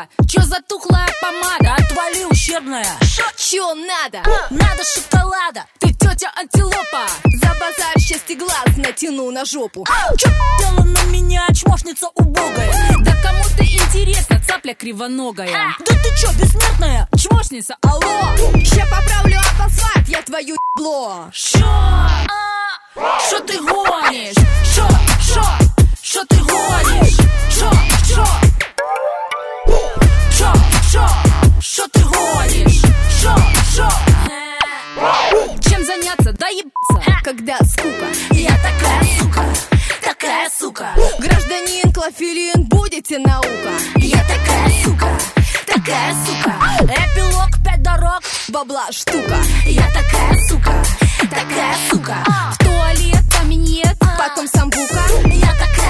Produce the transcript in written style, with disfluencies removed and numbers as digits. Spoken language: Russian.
сука? Чё затухлая помада? Отвали, ущербная. Чё надо? Надо шоколада. Ты тётя антилопа. За базар счастье глаз натяну на жопу. Чё делала на меня, чмошница убогая? Да кому ты интересна, цапля кривоногая? Да ты чё, бессмертная? Чмошница, алло. Ща поправлю асфальт, я твою ебло. Шо ты гонишь? Шо ты гонишь? Шо ты гонишь? Чем заняться? Да ебаться. Когда скука. Я такая сука. Гражданин Клофелин, будете наука. Я такая сука. Эпилог 5 дорог. Бабла штука. Я такая сука. В туалет камень нет. Потом самбука. Я такая